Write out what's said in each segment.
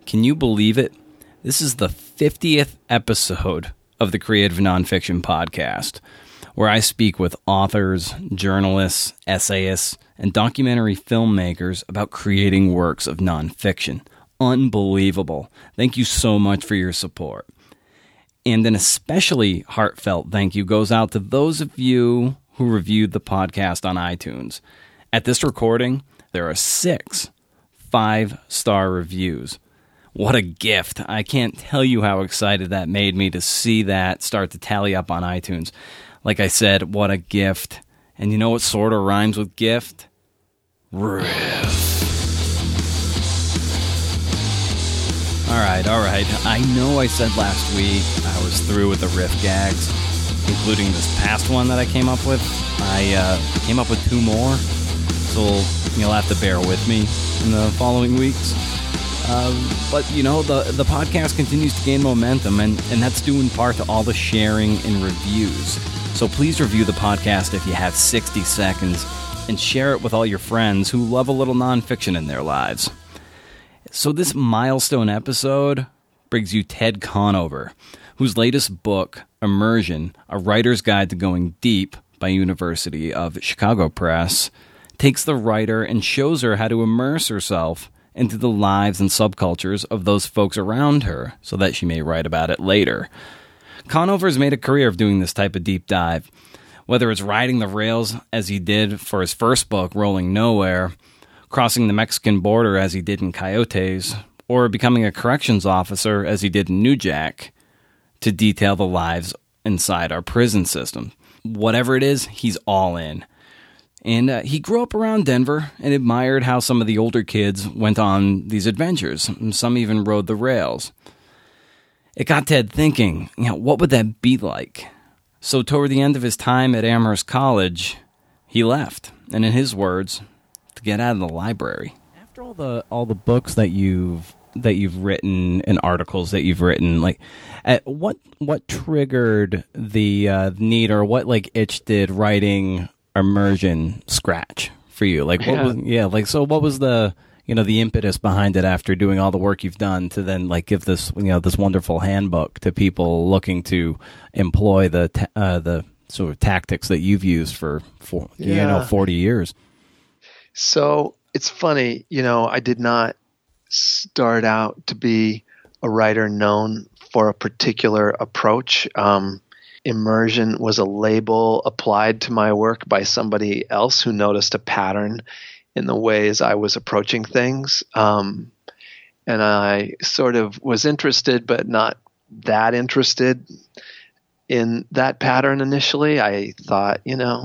Can you believe it? This is the 50th episode of the Creative Nonfiction Podcast, where I speak with authors, journalists, essayists, and documentary filmmakers about creating works of nonfiction. Unbelievable. Thank you so much for your support. And an especially heartfelt thank you goes out to those of you who reviewed the podcast on iTunes. At this recording, there are 6 5-star reviews. What a gift. I can't tell you how excited that made me to see that start to tally up on iTunes. Like I said, what a gift. And you know what sort of rhymes with gift? Riff. All right. I know I said last week I was through with the riff gags, including this past one that I came up with. I came up with 2 more, so you'll have to bear with me in the following weeks. But, you know, the podcast continues to gain momentum, and that's due in part to all the sharing and reviews. So please review the podcast if you have 60 seconds, and share it with all your friends who love a little nonfiction in their lives. So this milestone episode brings you Ted Conover, whose latest book, Immersion, A Writer's Guide to Going Deep by University of Chicago Press, takes the writer and shows her how to immerse herself into the lives and subcultures of those folks around her so that she may write about it later. Conover's made a career of doing this type of deep dive, whether it's riding the rails as he did for his first book, Rolling Nowhere, crossing the Mexican border as he did in Coyotes, or becoming a corrections officer as he did in New Jack, to detail the lives inside our prison system. Whatever it is, he's all in. And he grew up around Denver and admired how some of the older kids went on these adventures. Some even rode the rails. It got Ted thinking, what would that be like? So toward the end of his time at Amherst College, he left. And in his words, to get out of the library. After all the books that you've written and articles that you've written, like, what triggered the need, or what itch did writing Immersion scratch for you? What was the the impetus behind it after doing all the work you've done to then give this this wonderful handbook to people looking to employ the sort of tactics that you've used for 40 years? So it's funny, I did not start out to be a writer known for a particular approach. Immersion was a label applied to my work by somebody else who noticed a pattern in the ways I was approaching things. And I sort of was interested, but not that interested in that pattern initially. I thought,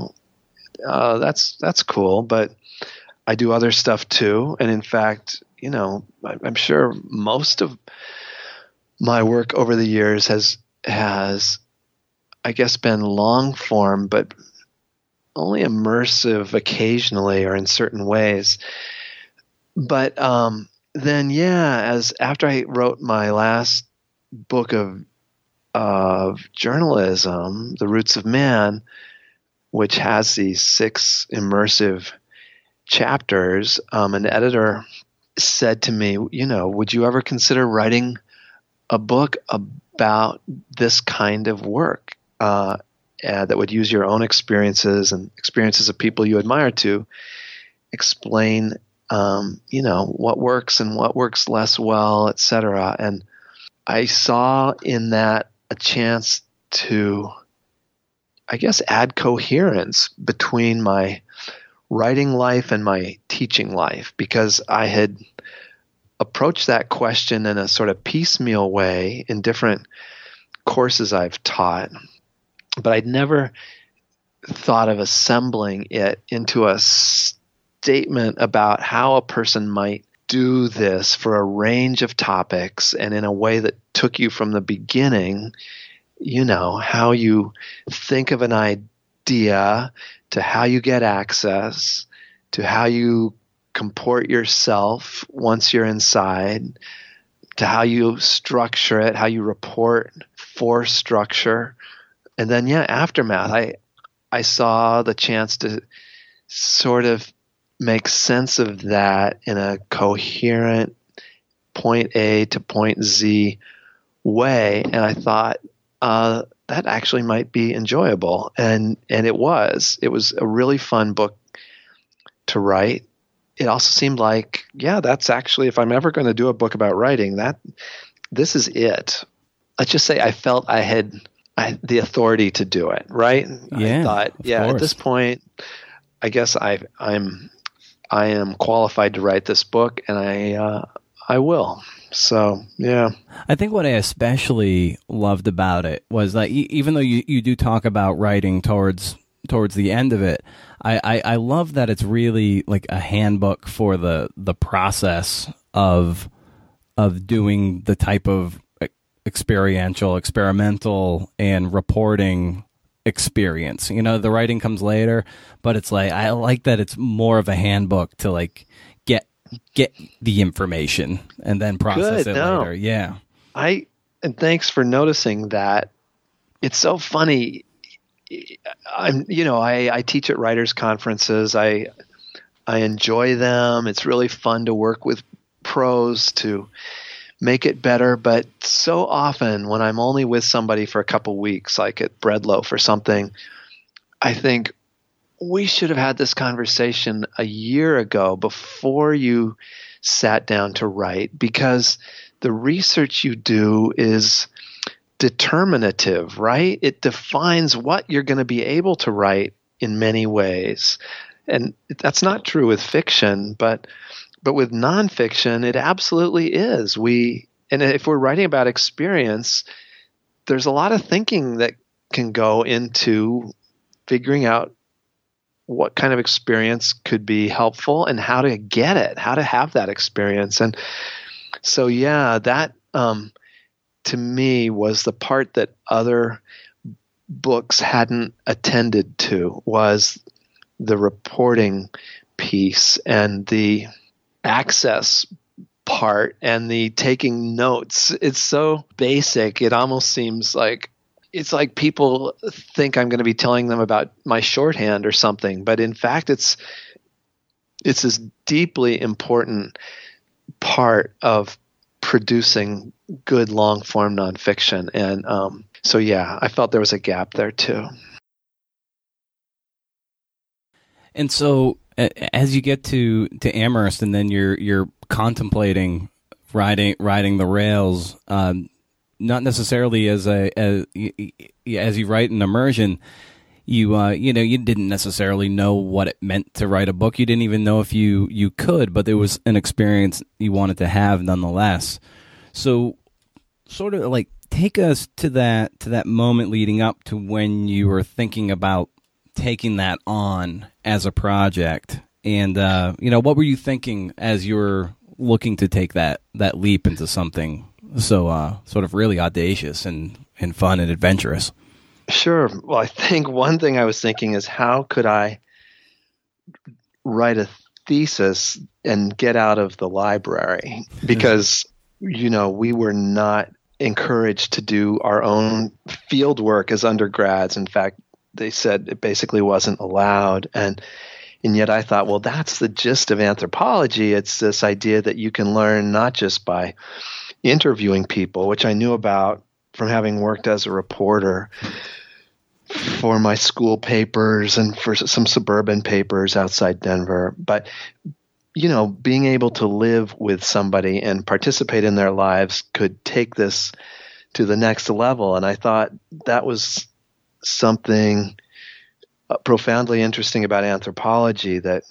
that's cool, but I do other stuff too. And in fact, I'm sure most of my work over the years has I guess been long form, but only immersive occasionally or in certain ways. But then, after I wrote my last book of journalism, The Roots of Man, which has these 6 immersive chapters, an editor said to me, would you ever consider writing a book about this kind of work? That would use your own experiences and experiences of people you admire to explain, what works and what works less well, etc. And I saw in that a chance to, I guess, add coherence between my writing life and my teaching life, because I had approached that question in a sort of piecemeal way in different courses I've taught. But I'd never thought of assembling it into a statement about how a person might do this for a range of topics, and in a way that took you from the beginning, how you think of an idea, to how you get access, to how you comport yourself once you're inside, to how you structure it, how you report for structure. And then, aftermath. I saw the chance to sort of make sense of that in a coherent point A to point Z way. And I thought, that actually might be enjoyable. And it was. It was a really fun book to write. It also seemed like, yeah, that's actually, if I'm ever going to do a book about writing, this is it. Let's just say I felt I had the authority to do it, right? Yeah, I thought, at this point, I guess I am qualified to write this book, and I will. So, yeah. I think what I especially loved about it was that even though you do talk about writing towards the end of it, I love that it's really like a handbook for the process of doing the type of experimental and reporting experience. You know, the writing comes later, but it's like, I like that it's more of a handbook to like get the information and then process it later. Yeah. And thanks for noticing that. It's so funny. I teach at writers' conferences. I enjoy them. It's really fun to work with pros to make it better. But so often when I'm only with somebody for a couple weeks, like at Breadloaf or something, I think we should have had this conversation a year ago before you sat down to write, because the research you do is determinative, right? It defines what you're going to be able to write in many ways. And that's not true with fiction, but with nonfiction, it absolutely is. And if we're writing about experience, there's a lot of thinking that can go into figuring out what kind of experience could be helpful and how to get it, how to have that experience. And so, yeah, that to me was the part that other books hadn't attended to, was the reporting piece and the access part and the taking notes. It's so basic. It almost seems like it's like people think I'm going to be telling them about my shorthand or something, but in fact, it's this deeply important part of producing good long-form nonfiction. And so, yeah, I felt there was a gap there too. And so, as you get to Amherst, and then you're contemplating riding the rails. Not necessarily as you write in immersion, you didn't necessarily know what it meant to write a book. You didn't even know if you could, but there was an experience you wanted to have nonetheless. So, sort of like take us to that moment leading up to when you were thinking about taking that on as a project, and what were you thinking as you were looking to take that leap into something so sort of really audacious and fun and adventurous? Sure. Well, I think one thing I was thinking is, how could I write a thesis and get out of the library? Because, we were not encouraged to do our own field work as undergrads. In fact, they said it basically wasn't allowed. And yet I thought, well, that's the gist of anthropology. It's this idea that you can learn not just by interviewing people, which I knew about from having worked as a reporter for my school papers and for some suburban papers outside Denver. But, being able to live with somebody and participate in their lives could take this to the next level. And I thought that was something profoundly interesting about anthropology that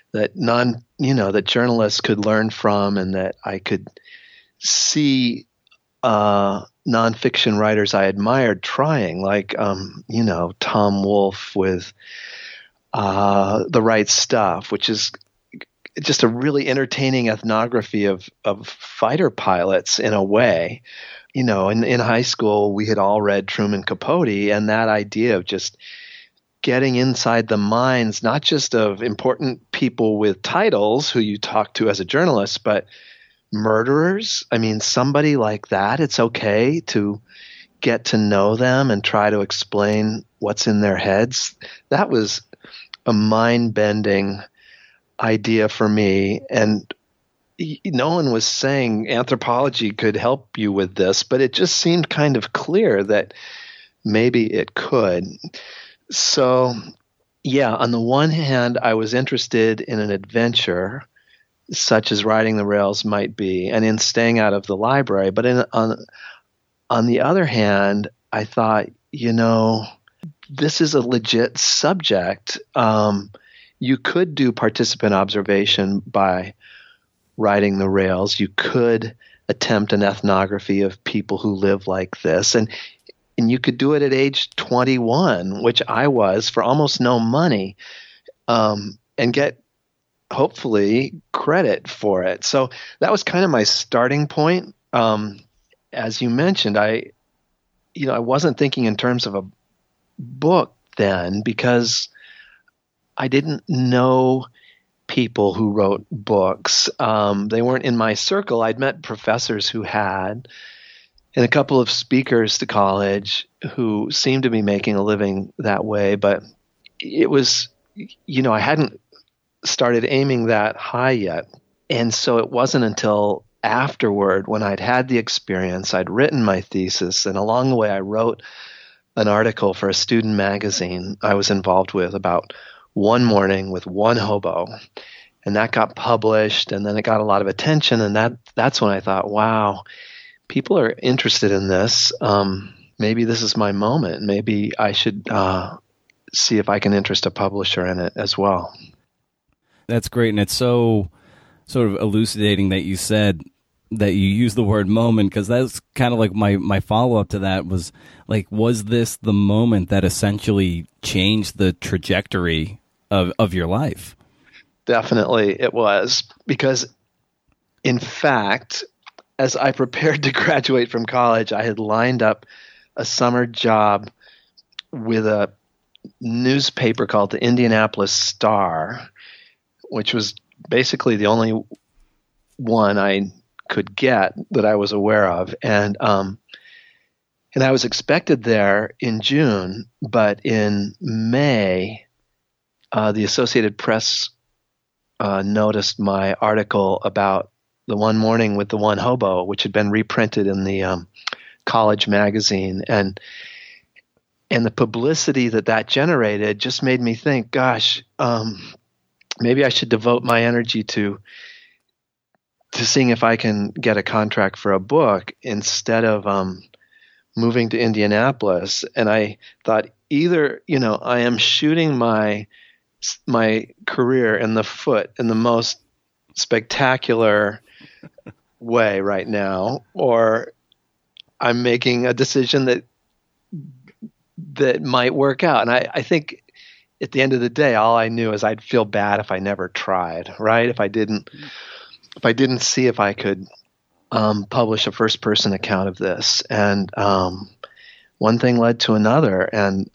journalists could learn from, and that I could see nonfiction writers I admired trying, like Tom Wolfe with The Right Stuff, which is just a really entertaining ethnography of fighter pilots in a way. In high school we had all read Truman Capote, and that idea of just getting inside the minds, not just of important people with titles who you talk to as a journalist, but murderers. I mean, somebody like that, it's okay to get to know them and try to explain what's in their heads. That was a mind-bending idea for me. And no one was saying anthropology could help you with this, but it just seemed kind of clear that maybe it could. So, yeah, on the one hand, I was interested in an adventure such as riding the rails might be, and in staying out of the library. But on the other hand, I thought, this is a legit subject. You could do participant observation by riding the rails. You could attempt an ethnography of people who live like this. And you could do it at age 21, which I was, for almost no money, and get, hopefully, credit for it. So that was kind of my starting point. As you mentioned, I wasn't thinking in terms of a book then, because I didn't know people who wrote books. They weren't in my circle. I'd met professors who had, and a couple of speakers to college who seemed to be making a living that way. But it was, I hadn't started aiming that high yet. And so it wasn't until afterward, when I'd had the experience, I'd written my thesis, and along the way I wrote an article for a student magazine I was involved with about one morning with one hobo. And that got published, and then it got a lot of attention, and that's when I thought, wow, people are interested in this. Maybe this is my moment. Maybe I should see if I can interest a publisher in it as well. That's great, and it's so sort of elucidating that you said that you use the word moment, because that's kind of like my follow-up to that was, like, was this the moment that essentially changed the trajectory of your life? Definitely it was, because in fact, as I prepared to graduate from college, I had lined up a summer job with a newspaper called the Indianapolis Star, which was basically the only one I could get that I was aware of. And I was expected there in June, but in May, the Associated Press noticed my article about the one morning with the one hobo, which had been reprinted in the college magazine. And the publicity that generated just made me think, gosh, maybe I should devote my energy to seeing if I can get a contract for a book instead of moving to Indianapolis. And I thought, either, I am shooting my career in the foot in the most spectacular way right now, or I'm making a decision that might work out. And I think at the end of the day, all I knew is I'd feel bad if I never tried, right? If I didn't see if I could publish a first-person account of this. And one thing led to another, and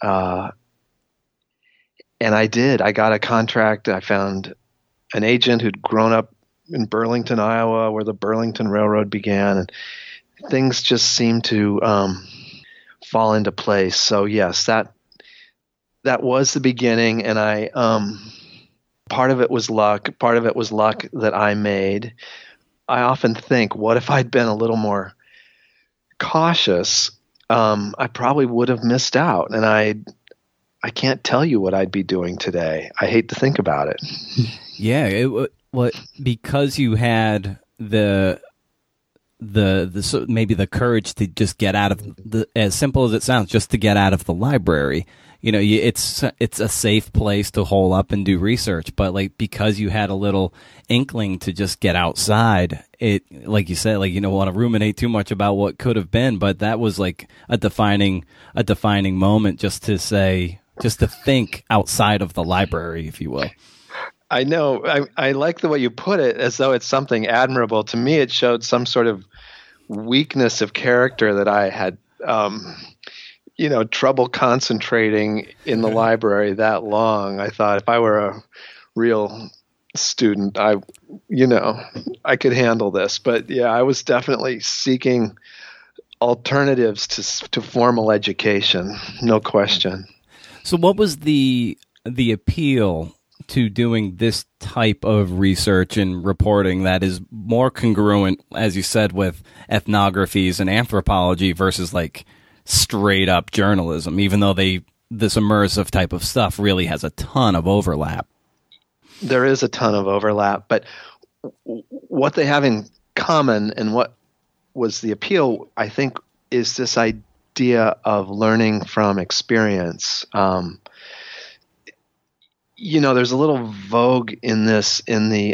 I did. I got a contract. I found an agent who'd grown up in Burlington, Iowa, where the Burlington Railroad began, and things just seemed to fall into place. So yes, that was the beginning, and I part of it was luck. Part of it was luck that I made. I often think, what if I'd been a little more cautious? I probably would have missed out, and I can't tell you what I'd be doing today. I hate to think about it. Yeah, because you had the maybe the courage to just get out of as simple as it sounds, just to get out of the library. It's a safe place to hole up and do research, but because you had a little inkling to just get outside, it, like you said, you don't want to ruminate too much about what could have been, but that was like a defining moment, just to think outside of the library, if you will. I know. I like the way you put it, as though it's something admirable. To me, it showed some sort of weakness of character that I had, trouble concentrating in the library that long. I thought if I were a real student, I could handle this. But yeah, I was definitely seeking alternatives to formal education, no question. So what was the appeal to doing this type of research and reporting that is more congruent, as you said, with ethnographies and anthropology versus like straight up journalism, even though this immersive type of stuff really has a ton of overlap? There is a ton of overlap, but what they have in common and what was the appeal, I think, is this idea of learning from experience. There's a little vogue in this in the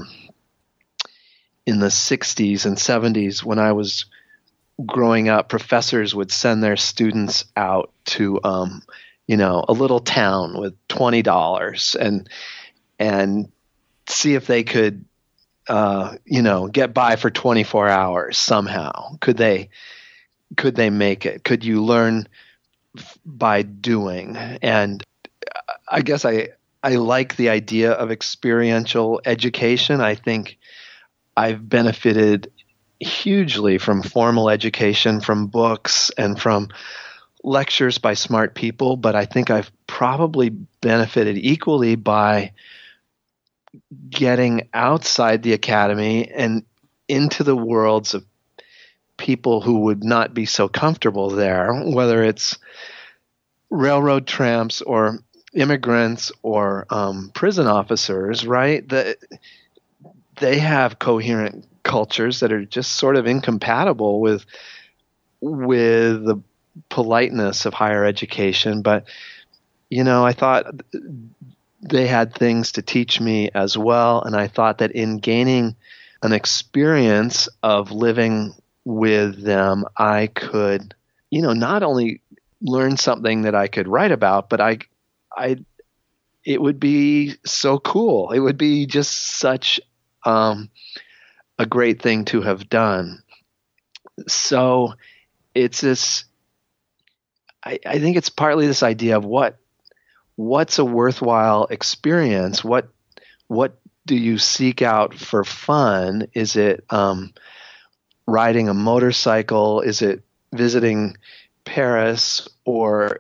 60s and 70s when I was growing up. Professors would send their students out to a little town with $20 and see if they could get by for 24 hours somehow. Could they make it? Could you learn by doing? And I guess I like the idea of experiential education. I think I've benefited hugely from formal education, from books and from lectures by smart people, but I think I've probably benefited equally by getting outside the academy and into the worlds of people who would not be so comfortable there, whether it's railroad tramps or immigrants or prison officers, right? They have coherent cultures that are just sort of incompatible with the politeness of higher education. But, I thought they had things to teach me as well. And I thought that in gaining an experience of living with them, I could, not only learn something that I could write about, but it would be so cool. It would be just such a great thing to have done. So it's this, I think it's partly this idea of what's a worthwhile experience? What do you seek out for fun? Is it riding a motorcycle? Is it visiting Paris? Or,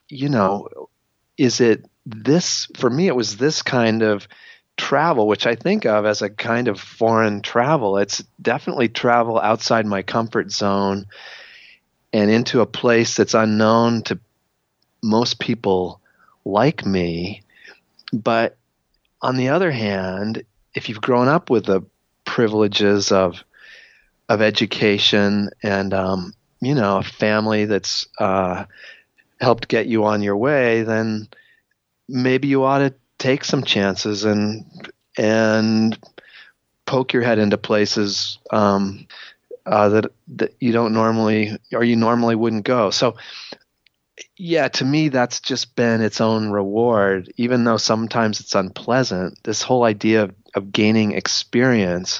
is it this? For me, it was this kind of travel, which I think of as a kind of foreign travel. It's definitely travel outside my comfort zone and into a place that's unknown to most people like me. But on the other hand, if you've grown up with the privileges of education and a family that's helped get you on your way, then maybe you ought to take some chances and poke your head into places that you don't normally, or you normally wouldn't go. So yeah, to me, that's just been its own reward, even though sometimes it's unpleasant. This whole idea of gaining experience,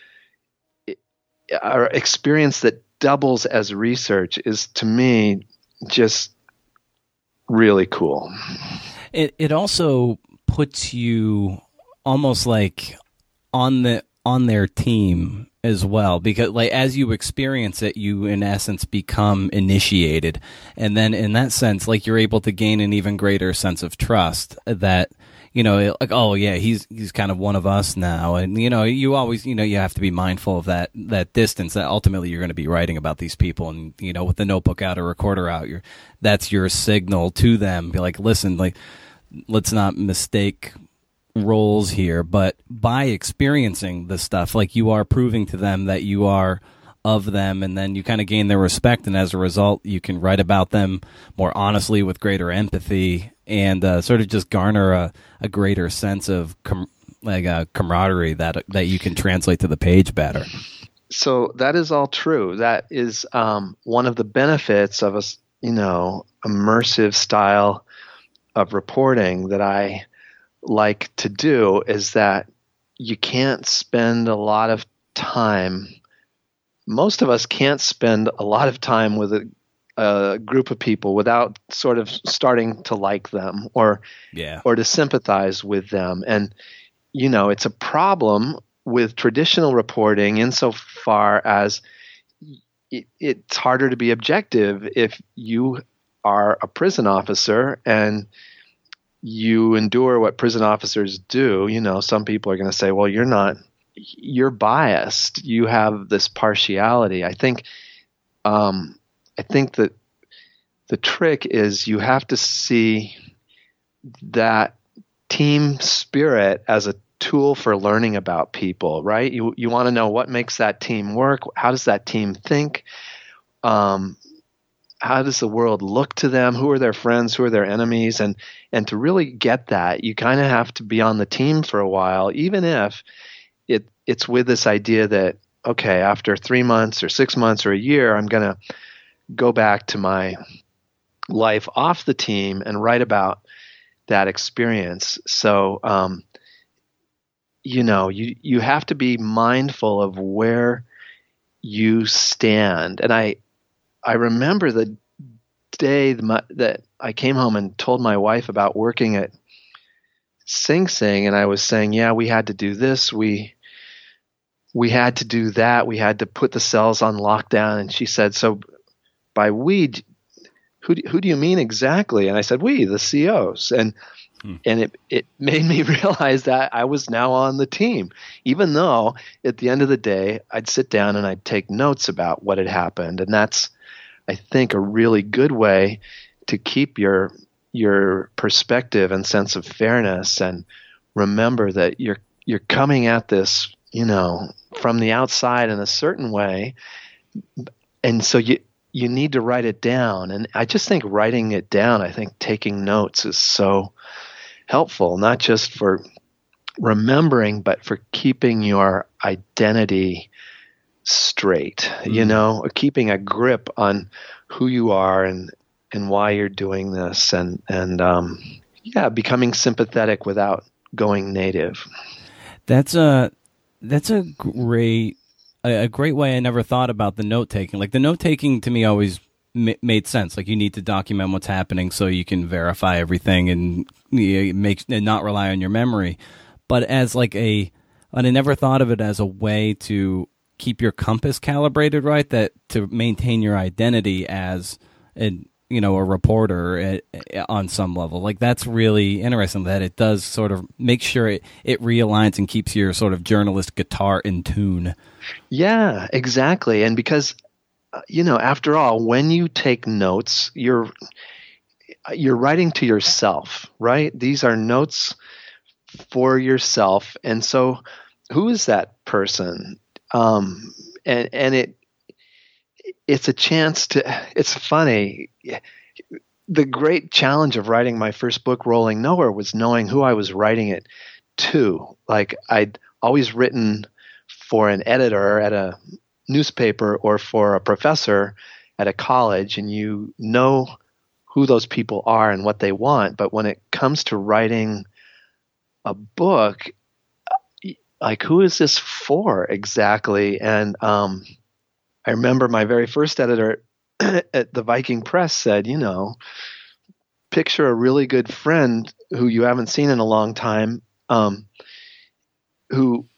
or experience that doubles as research, is to me just really cool. It also puts you almost like on their team as well, because like as you experience it, you in essence become initiated, and then in that sense, like you're able to gain an even greater sense of trust that like, oh yeah, he's kind of one of us now, and you always you have to be mindful of that distance, that ultimately you're going to be writing about these people, and with the notebook out or recorder out, that's your signal to them, be like, listen, like let's not mistake roles here, but by experiencing this stuff, like you are proving to them that you are of them, and then you kind of gain their respect, and as a result you can write about them more honestly with greater empathy, and sort of just garner a greater sense of camaraderie that you can translate to the page better. So that is all true. That is one of the benefits of a immersive style of reporting that I like to do, is that you can't spend a lot of time. Most of us can't spend a lot of time with a group of people without sort of starting to like them or to sympathize with them. And, it's a problem with traditional reporting insofar as it's harder to be objective if you are a prison officer and you endure what prison officers do, some people are going to say, well, you're biased. You have this partiality. I think that the trick is you have to see that team spirit as a tool for learning about people, right? You want to know what makes that team work. How does that team think? How does the world look to them? Who are their friends? Who are their enemies? And to really get that, you kind of have to be on the team for a while, even if it's with this idea that, okay, after 3 months or 6 months or a year, I'm going to go back to my life off the team and write about that experience. So, you have to be mindful of where you stand. And I remember the day that I came home and told my wife about working at Sing Sing, and I was saying, yeah, we had to do this. We had to do that. We had to put the cells on lockdown. And she said, so by we, who do you mean exactly? And I said, we, the COs. And it made me realize that I was now on the team, even though at the end of the day, I'd sit down and I'd take notes about what had happened. And that's, I think, a really good way to keep your perspective and sense of fairness, and remember that you're coming at this, from the outside in a certain way. And so you need to write it down. And I just think writing it down, I think taking notes is so helpful, not just for remembering, but for keeping your identity straight, keeping a grip on who you are and why you're doing this, and becoming sympathetic without going native. That's a great way. I never thought about the note taking. Like, the note taking to me always made sense. Like, you need to document what's happening so you can verify everything and not rely on your memory. But as I never thought of it as a way to keep your compass calibrated right, that to maintain your identity as a reporter on some level. Like, that's really interesting that it does sort of make sure it realigns and keeps your sort of journalist guitar in tune. Yeah, exactly. And because, after all, when you take notes, you're writing to yourself, right? These are notes for yourself. And so who is that person? And it's a chance it's funny. The great challenge of writing my first book, Rolling Nowhere, was knowing who I was writing it to. Like, I'd always written for an editor at a newspaper or for a professor at a college, and you know who those people are and what they want. But when it comes to writing a book, like, who is this for exactly? And I remember my very first editor at the Viking Press said, picture a really good friend who you haven't seen in a long time, who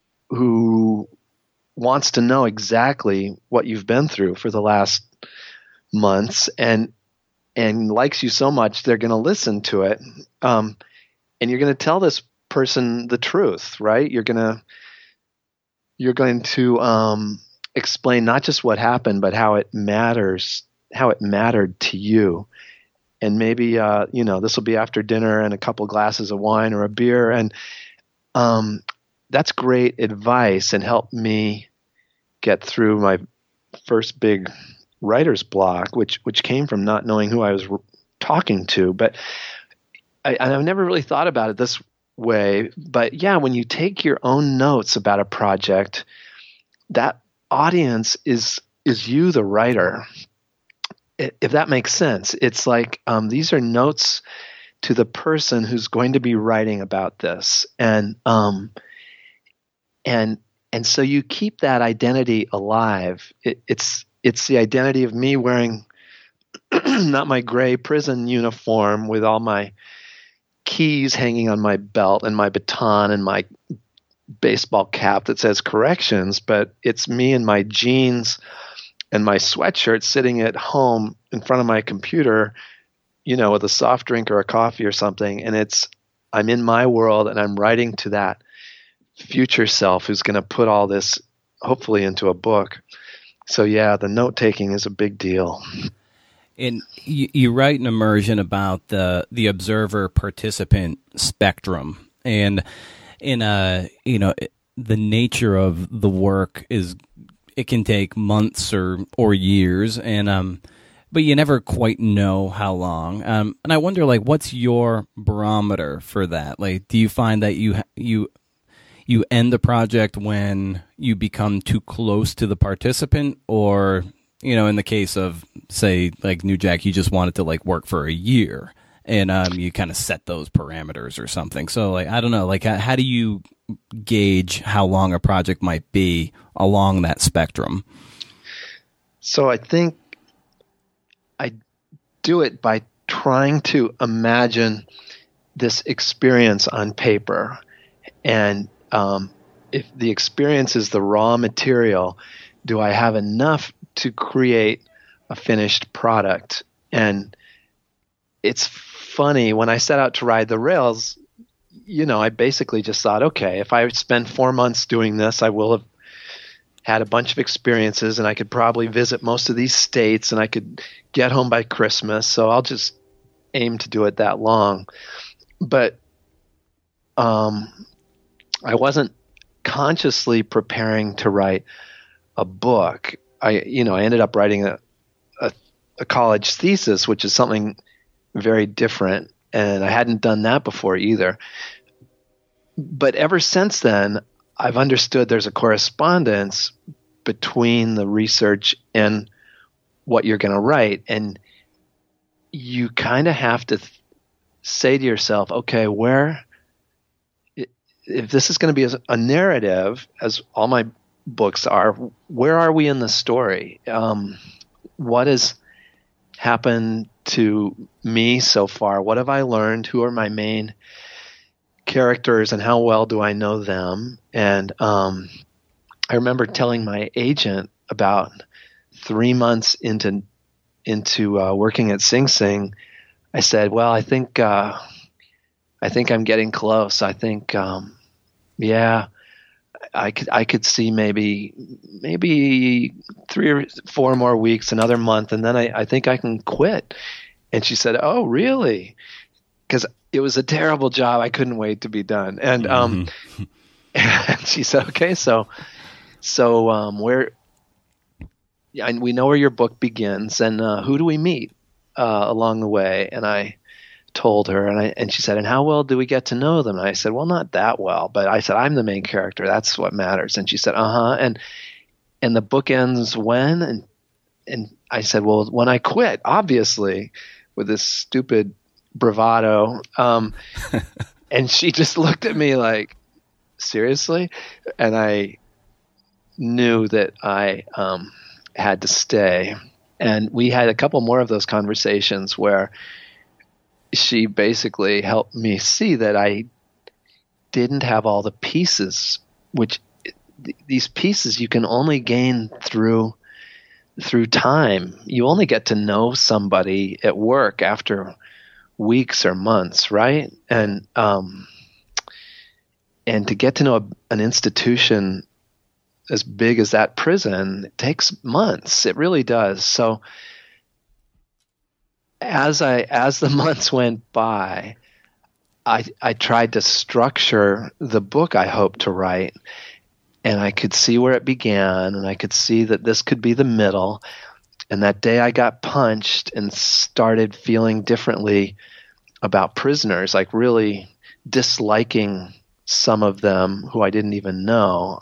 wants to know exactly what you've been through for the last months, and likes you so much they're going to listen to it, and you're going to tell this person the truth, right? You're going to explain not just what happened, but how it mattered to you. And maybe, this will be after dinner and a couple glasses of wine or a beer. And that's great advice, and helped me get through my first big writer's block, which came from not knowing who I was talking to. But I've never really thought about it this way. But yeah, when you take your own notes about a project, that audience is you, the writer, if that makes sense. It's like, these are notes to the person who's going to be writing about this, and so you keep that identity alive. It's the identity of me wearing not my gray prison uniform with all my keys hanging on my belt and my baton and my baseball cap that says corrections, but it's me in my jeans and my sweatshirt sitting at home in front of my computer with a soft drink or a coffee or something, and I'm in my world and I'm writing to that future self who's going to put all this hopefully into a book. So yeah, the note taking is a big deal. And you write in Immersion about the observer participant spectrum, and in the nature of the work is it can take months or years, and but you never quite know how long. And I wonder, like, what's your barometer for that? Like, do you find that you end the project when you become too close to the participant, or in the case of, say, like New Jack, you just wanted to like work for a year, and you kind of set those parameters or something. So, like, I don't know, like, how do you gauge how long a project might be along that spectrum? So I think I do it by trying to imagine this experience on paper, and if the experience is the raw material, do I have enough to create a finished product? And it's funny, when I set out to ride the rails, I basically just thought, okay, if I spend 4 months doing this, I will have had a bunch of experiences, and I could probably visit most of these states, and I could get home by Christmas. So I'll just aim to do it that long. But I wasn't consciously preparing to write a book. I ended up writing a college thesis, which is something very different, and I hadn't done that before either. But ever since then, I've understood there's a correspondence between the research and what you're going to write, and you kind of have to say to yourself, okay, if this is going to be a narrative, as all my books are, where are we in the story? What has happened to me so far? What have I learned? Who are my main characters, and how well do I know them? And I remember telling my agent about 3 months into working at Sing Sing, I said, well, I think I'm getting close. I think, I could see maybe 3 or 4 more weeks, another month, and then I think I can quit. And she said, oh, really? Because it was a terrible job. I couldn't wait to be done. And and she said, okay, so we know where your book begins, and who do we meet along the way? And I told her, and she said, and how well do we get to know them? And I said, well, not that well, but I said, I'm the main character. That's what matters. And she said, and the book ends when? And I said, well, when I quit, obviously, with this stupid bravado. And she just looked at me like, seriously? And I knew that I had to stay. And we had a couple more of those conversations where she basically helped me see that I didn't have all the pieces, which these pieces you can only gain through time. You only get to know somebody at work after weeks or months, right? And to get to know an institution as big as that prison, it takes months. It really does. So as the months went by, I tried to structure the book I hoped to write, and I could see where it began, and I could see that this could be the middle. And that day I got punched and started feeling differently about prisoners, like really disliking some of them who I didn't even know.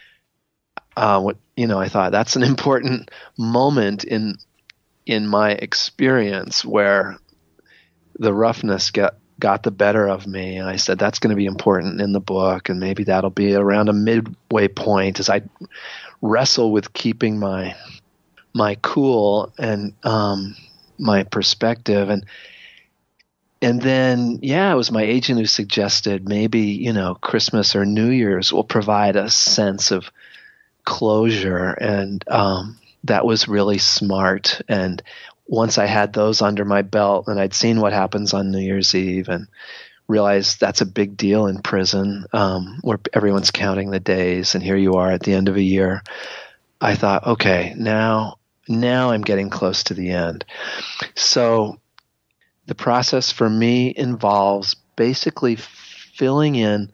I thought that's an important moment in my experience where the roughness got the better of me. And I said, that's going to be important in the book. And maybe that'll be around a midway point as I wrestle with keeping my cool and my perspective. And then, it was my agent who suggested maybe, Christmas or New Year's will provide a sense of closure. And that was really smart. And once I had those under my belt and I'd seen what happens on New Year's Eve and realized that's a big deal in prison, where everyone's counting the days, and here you are at the end of a year, I thought, okay, now I'm getting close to the end. So the process for me involves basically filling in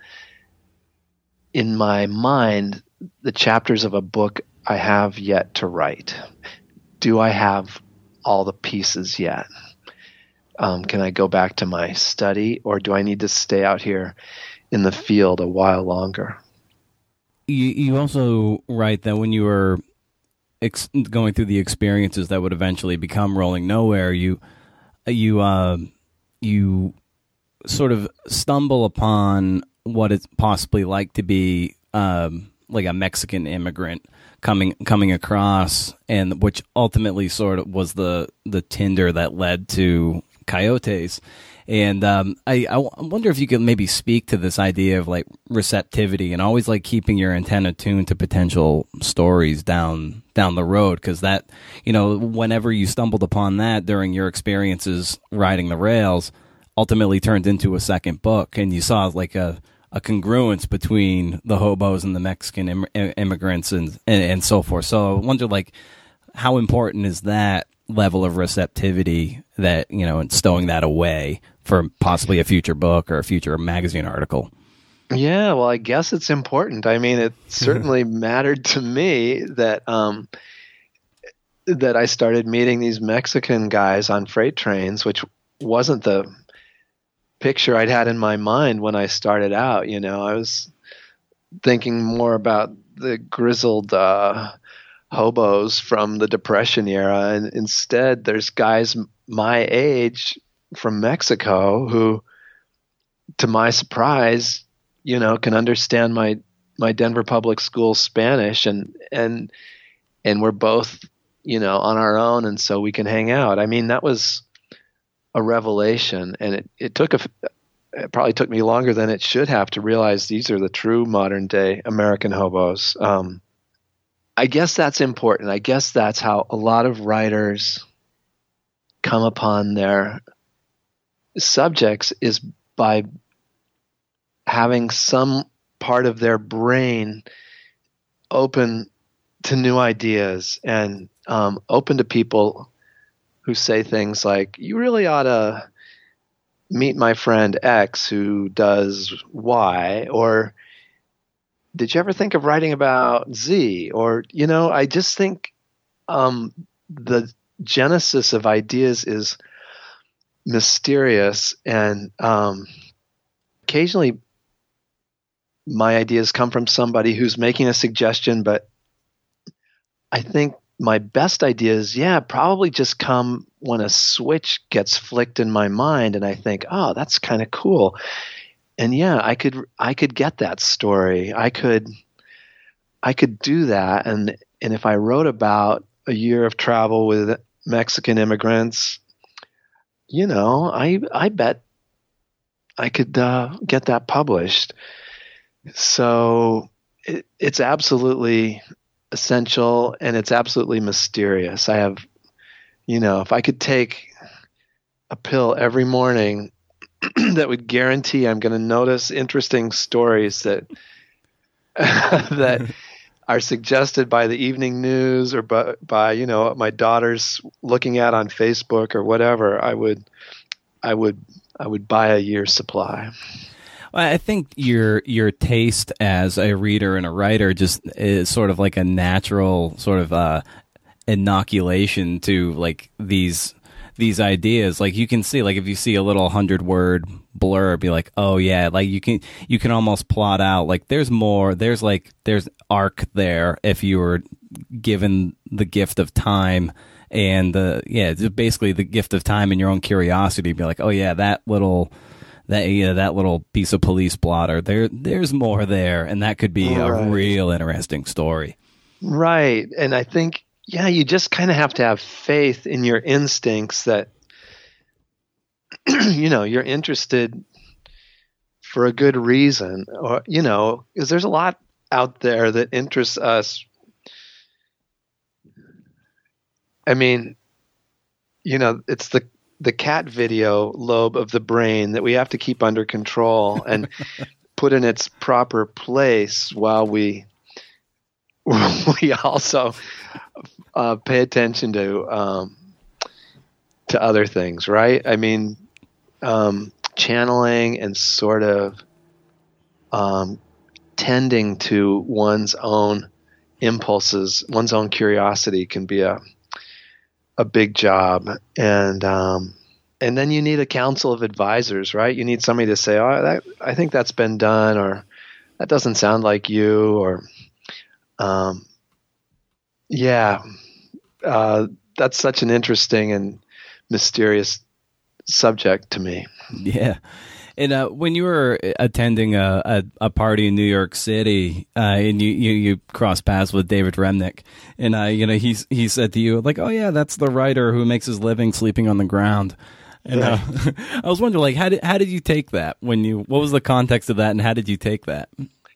my mind the chapters of a book I have yet to write. Do I have all the pieces yet? Can I go back to my study, or do I need to stay out here in the field a while longer? You also write that when you were going through the experiences that would eventually become Rolling Nowhere, you sort of stumble upon what it's possibly like to be like a Mexican immigrant coming across, and which ultimately sort of was the tinder that led to Coyotes. And I wonder if you could maybe speak to this idea of like receptivity and always like keeping your antenna tuned to potential stories down the road, because that, whenever you stumbled upon that during your experiences riding the rails, ultimately turned into a second book, and you saw like a congruence between the hobos and the Mexican immigrants and so forth. So I wonder, like, how important is that level of receptivity that, and stowing that away for possibly a future book or a future magazine article? Yeah, well, I guess it's important. I mean, it certainly mattered to me that that I started meeting these Mexican guys on freight trains, which wasn't the picture I'd had in my mind when I started out. I was thinking more about the grizzled hobos from the Depression era, and instead there's guys my age from Mexico who, to my surprise, can understand my Denver public school Spanish, and we're both on our own, and so we can hang out. I mean, that was a revelation, and it probably took me longer than it should have to realize these are the true modern day American hobos. I guess that's important. I guess that's how a lot of writers come upon their subjects, is by having some part of their brain open to new ideas and open to people who say things like, you really ought to meet my friend X who does Y, or did you ever think of writing about Z? Or, I just think the genesis of ideas is mysterious, and occasionally my ideas come from somebody who's making a suggestion, but I think my best ideas, probably just come when a switch gets flicked in my mind and I think, oh, that's kind of cool. And I could get that story. I could do that. And if I wrote about a year of travel with Mexican immigrants, I bet I could get that published. So it's absolutely essential, and it's absolutely mysterious. I have, if I could take a pill every morning that would guarantee I'm going to notice interesting stories that that are suggested by the evening news or by my daughter's looking at on Facebook or whatever, I would buy a year's supply. Well, I think your taste as a reader and a writer just is sort of like a natural sort of inoculation to like these ideas. Like you can see, like if you see a little 100-word blurb, be like, oh yeah, like you can almost plot out like there's more. There's arc there if you were given the gift of time. And basically the gift of time and your own curiosity, be like, oh yeah, that little piece of police blotter, there's more there, and that could be a real interesting story. Right. And I think, you just kind of have to have faith in your instincts that, you're interested for a good reason, or, because there's a lot out there that interests us. I mean, it's the cat video lobe of the brain that we have to keep under control and put in its proper place while we also pay attention to other things, right? I mean, channeling and sort of tending to one's own impulses, one's own curiosity can be a big job. And then you need a council of advisors, right? You need somebody to say, "Oh, I think that's been done," or "That doesn't sound like you," or that's such an interesting and mysterious subject to me. Yeah. And when you were attending a party in New York City, and you crossed paths with David Remnick, and he said to you, like, "Oh yeah, that's the writer who makes his living sleeping on the ground." And I was wondering, like, how did you take that what was the context of that, and how did you take that?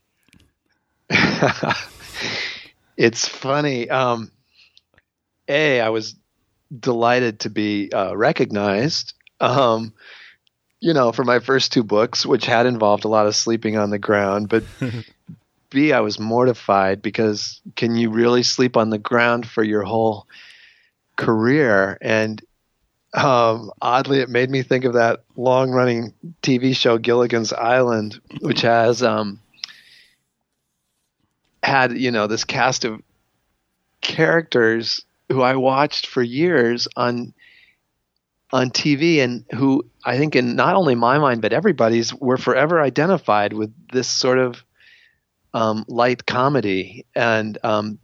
It's funny. I was delighted to be recognized. For my first two books, which had involved a lot of sleeping on the ground, but B, I was mortified because can you really sleep on the ground for your whole career? And oddly, it made me think of that long-running TV show Gilligan's Island, which has had this cast of characters who I watched for years on TV, and who I think in not only my mind but everybody's were forever identified with this sort of light comedy. And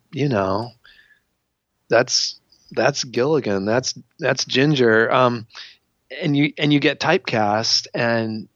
that's Gilligan, that's Ginger, and you get typecast, and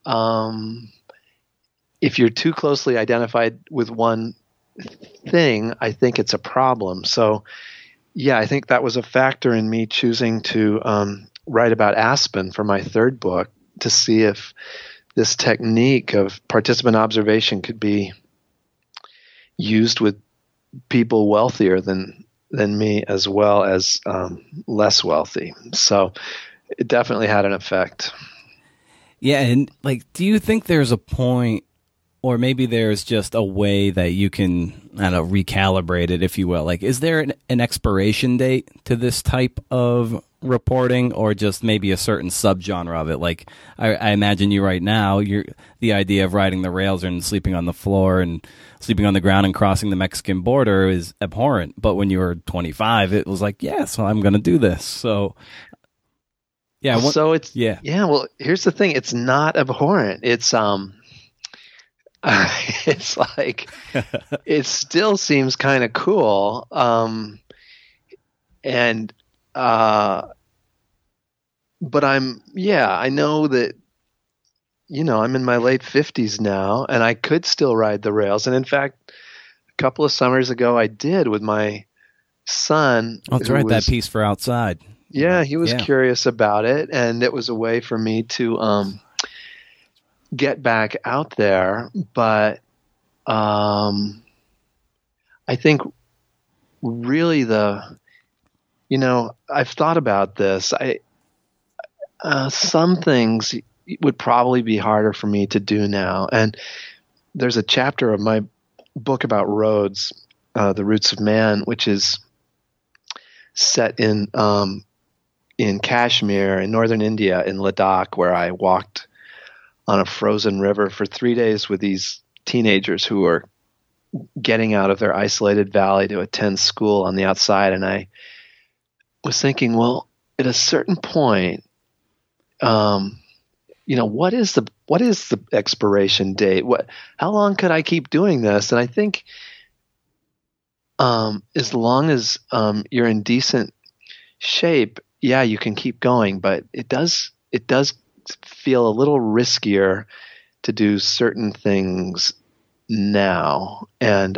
if you're too closely identified with one thing, I think it's a problem. So yeah, I think that was a factor in me choosing to write about Aspen for my third book, to see if this technique of participant observation could be used with people wealthier than me, as well as less wealthy. So it definitely had an effect. Yeah, and do you think there's a point, or maybe there's just a way that you can, recalibrate it, if you will? Is there an expiration date to this type of reporting, or just maybe a certain subgenre of it? I imagine you right now, the idea of riding the rails and sleeping on the floor and sleeping on the ground and crossing the Mexican border is abhorrent. But when you were 25, it was like, yeah, so I'm going to do this. So yeah. Well, here's the thing. It's not abhorrent. It's, it's like, it still seems kind of cool. But I know that, I'm in my late 50s now, and I could still ride the rails. And in fact, a couple of summers ago, I did with my son. Oh, that's right. That piece for Outside. Yeah, he was curious about it, and it was a way for me to get back out there. But I think really I've thought about this. Some things would probably be harder for me to do now. And there's a chapter of my book about roads, The Roots of Man, which is set in Kashmir in northern India, in Ladakh, where I walked on a frozen river for 3 days with these teenagers who were getting out of their isolated valley to attend school on the outside. And I was thinking, well, at a certain point, what is the expiration date? How long could I keep doing this? And I think, as long as you're in decent shape, yeah, you can keep going. But it does feel a little riskier to do certain things now, and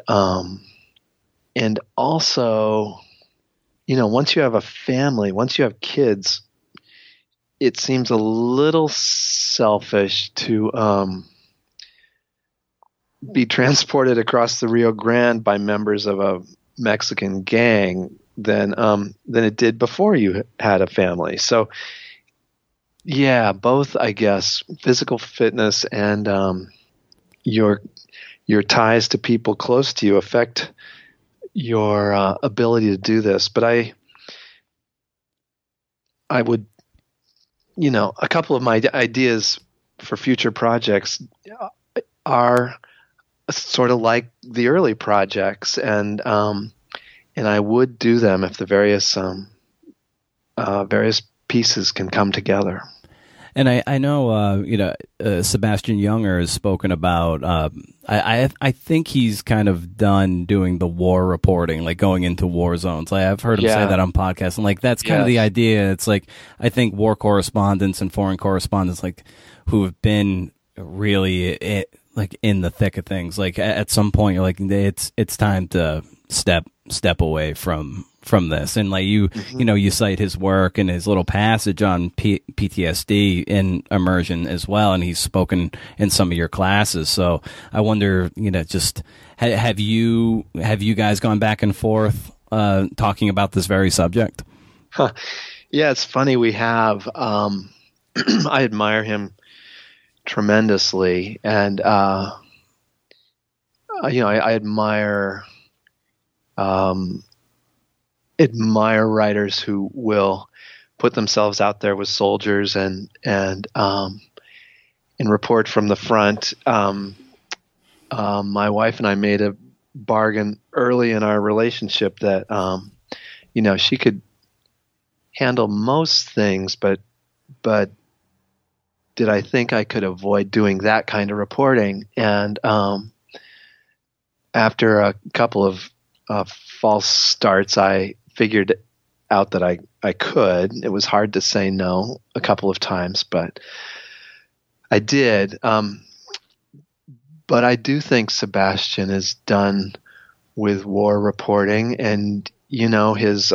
also, once you have a family, once you have kids, it seems a little selfish to be transported across the Rio Grande by members of a Mexican gang than it did before you had a family. So yeah, both, I guess, physical fitness and your ties to people close to you affect your ability to do this. But I would, a couple of my ideas for future projects are sort of like the early projects, and I would do them if the various pieces can come together. And I know, Sebastian Junger has spoken about. I think he's kind of done doing the war reporting, like going into war zones. Like I've heard him say that on podcasts, and like that's kind of the idea. It's like I think war correspondents and foreign correspondents, like who have been really in the thick of things. Like at some point, you're like, it's time to step away from this, and like you cite his work and his little passage on PTSD in immersion as well, and he's spoken in some of your classes. So I wonder, just have you guys gone back and forth talking about this very subject? Yeah, it's funny. We have. I admire him tremendously, and I admire writers who will put themselves out there with soldiers and report from the front. My wife and I made a bargain early in our relationship that she could handle most things, but did I think I could avoid doing that kind of reporting? And after a couple of false starts, I figured out that I could. It was hard to say no a couple of times, but I did. But I do think Sebastian is done with war reporting, and his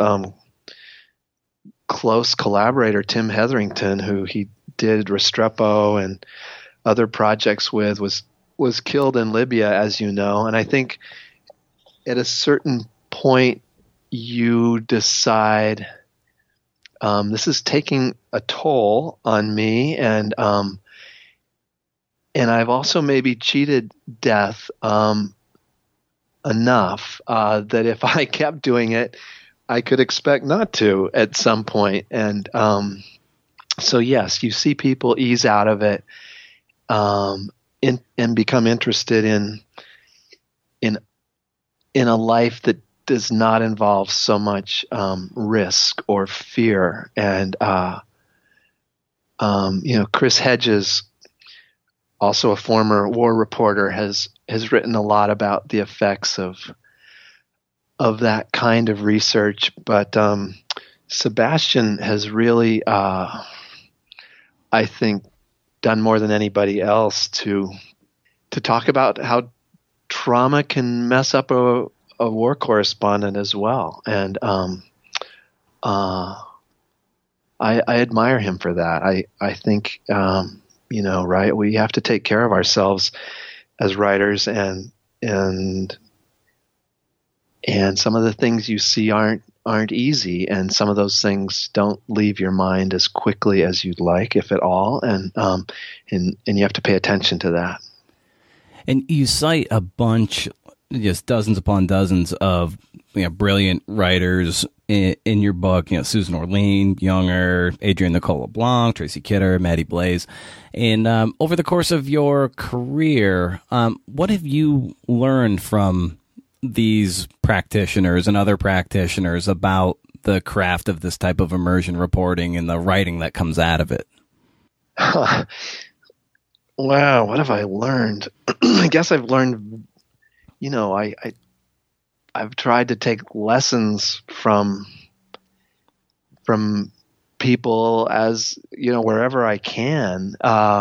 close collaborator Tim Hetherington, who he did Restrepo and other projects with, was killed in Libya, as you know. And I think at a certain point you decide this is taking a toll on me, and I've also maybe cheated death enough that if I kept doing it, I could expect not to at some point. And so yes, you see people ease out of it and become interested in a life that does not involve so much risk or fear. And Chris Hedges, also a former war reporter, has written a lot about the effects of that kind of research. But Sebastian has really, I think, done more than anybody else to talk about how trauma can mess up a war correspondent as well. And I admire him for that. I think right, we have to take care of ourselves as writers, and some of the things you see aren't easy, and some of those things don't leave your mind as quickly as you'd like, if at all, and you have to pay attention to that. And you cite a bunch, just dozens upon dozens of brilliant writers in your book. Susan Orlean, Junger, Adrienne Nicole LeBlanc, Tracy Kidder, Maddie Blaze. And over the course of your career, what have you learned from these practitioners and other practitioners about the craft of this type of immersion reporting and the writing that comes out of it? Wow, what have I learned? I guess I've learned, I've tried to take lessons from people as, wherever I can.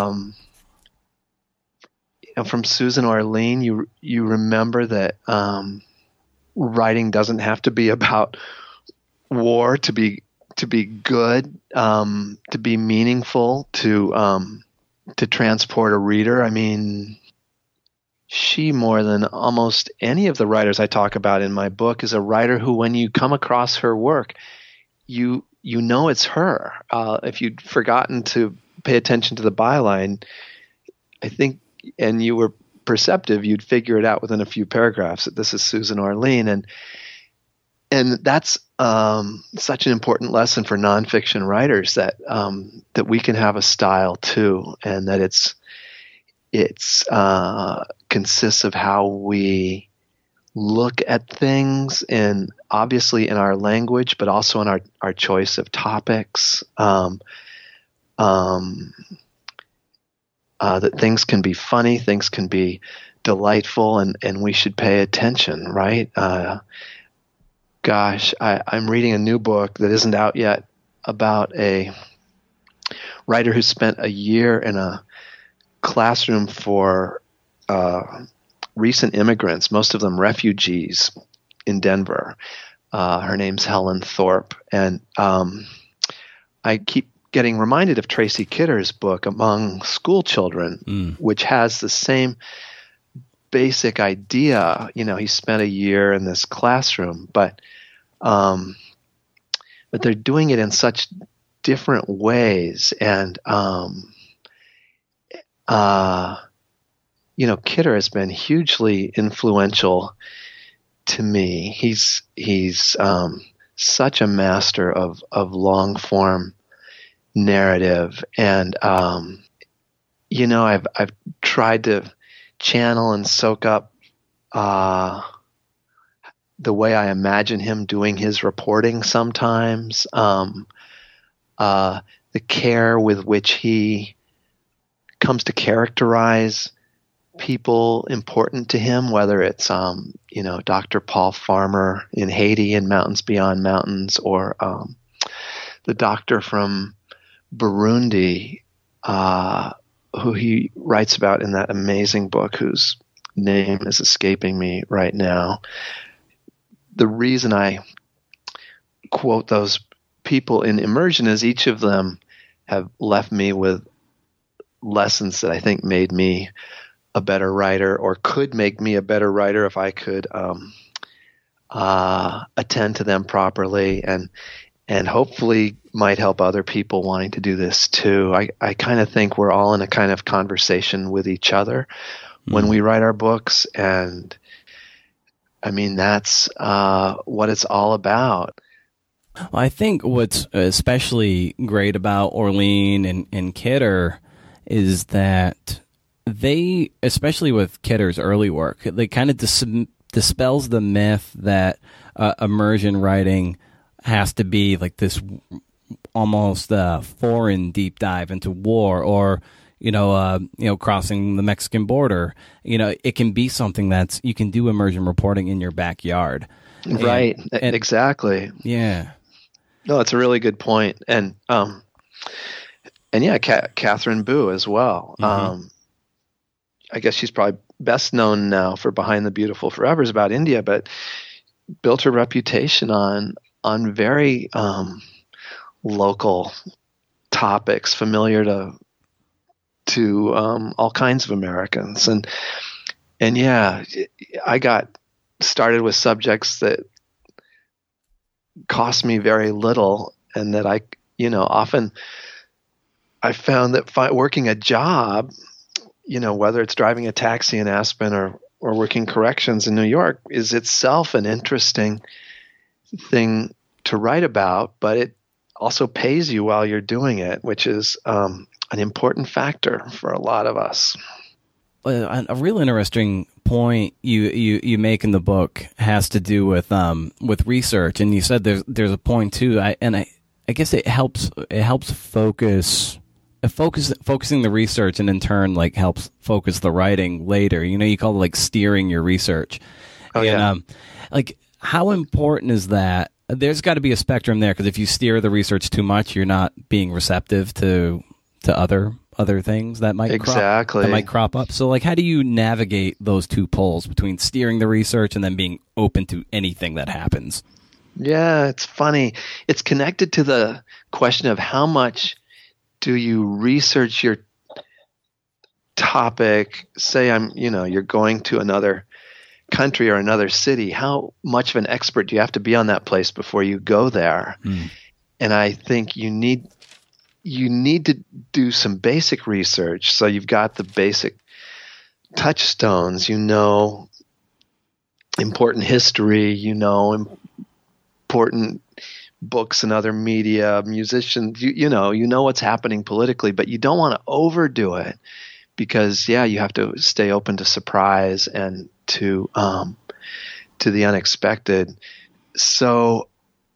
From Susan Orlean, you remember that writing doesn't have to be about war to be good, to be meaningful, to transport a reader. I mean, she, more than almost any of the writers I talk about in my book, is a writer who, when you come across her work, you know it's her. If you'd forgotten to pay attention to the byline, I think, and you were perceptive, you'd figure it out within a few paragraphs that this is Susan Orlean, and that's such an important lesson for nonfiction writers, that we can have a style too, and that it's consists of how we look at things, and obviously in our language, but also in our choice of topics. That things can be funny, things can be delightful, and we should pay attention, right? I'm reading a new book that isn't out yet about a writer who spent a year in a classroom for recent immigrants, most of them refugees, in Denver. Her name's Helen Thorpe, and I keep getting reminded of Tracy Kidder's book, Among School Children, which has the same basic idea. He spent a year in this classroom, but they're doing it in such different ways. And Kidder has been hugely influential to me. He's such a master of long form narrative, and I've tried to channel and soak up the way I imagine him doing his reporting sometimes, the care with which he comes to characterize people important to him, whether it's Dr. Paul Farmer in Haiti and Mountains Beyond Mountains, or the doctor from Burundi, who he writes about in that amazing book whose name is escaping me right now. The reason I quote those people in Immersion is each of them have left me with lessons that I think made me a better writer, or could make me a better writer if I could attend to them properly, and hopefully might help other people wanting to do this too. I kind of think we're all in a kind of conversation with each other when we write our books, and I mean, that's what it's all about. Well, I think what's especially great about Orlean and Kidder is that they, especially with Kidder's early work, they kind of dispels the myth that immersion writing has to be like this almost foreign deep dive into war, or crossing the Mexican border. It can be something that's, you can do immersion reporting in your backyard. Right. And exactly. Yeah. No, it's a really good point. And yeah, Catherine Boo as well. Mm-hmm. I guess she's probably best known now for Behind the Beautiful Forevers about India, but built her reputation on very local topics familiar to all kinds of Americans. And yeah, I got started with subjects that cost me very little, and that often I found that working a job, whether it's driving a taxi in Aspen or working corrections in New York, is itself an interesting thing to write about, but it also pays you while you're doing it, which is an important factor for a lot of us. A real interesting point you make in the book has to do with research, and you said there's a point too. I guess it helps focusing the research, and in turn helps focus the writing later. You call it steering your research. Oh, yeah. And how important is that? There's got to be a spectrum there, because if you steer the research too much, you're not being receptive to other things that might crop up. So how do you navigate those two poles between steering the research and then being open to anything that happens? Yeah, it's funny. It's connected to the question of how much do you research your topic, say you're going to another country or another city, how much of an expert do you have to be on that place before you go there? And I think you need to do some basic research. So you've got the basic touchstones, important history, important books and other media, musicians, you know what's happening politically, but you don't want to overdo it because, you have to stay open to surprise and to the unexpected. So,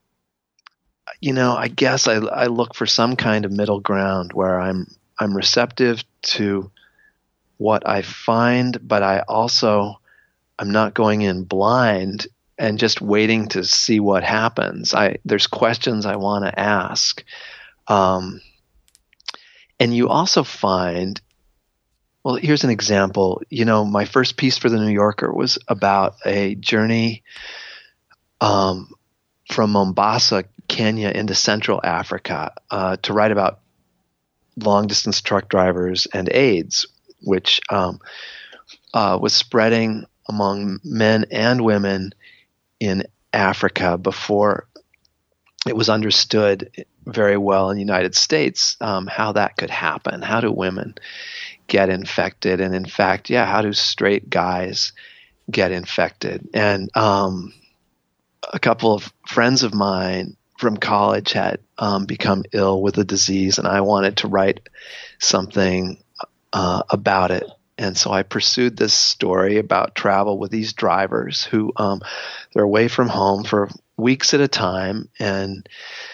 I guess I look for some kind of middle ground where I'm receptive to what I find, but I'm not going in blind and just waiting to see what happens. There's questions I want to ask. And you also find, well, here's an example. My first piece for the New Yorker was about a journey from Mombasa, Kenya, into Central Africa to write about long-distance truck drivers and AIDS, which was spreading among men and women in Africa before it was understood very well in the United States how that could happen. How do women get infected? And in fact, how do straight guys get infected? And a couple of friends of mine from college had become ill with the disease, and I wanted to write something about it. And so I pursued this story about travel with these drivers who they're away from home for weeks at a time. And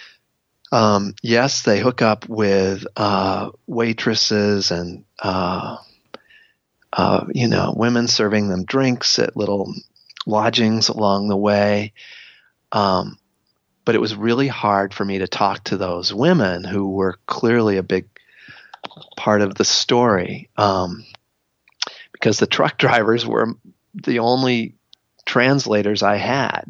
yes, they hook up with waitresses and, women serving them drinks at little lodgings along the way. But it was really hard for me to talk to those women who were clearly a big part of the story. Because the truck drivers were the only translators I had.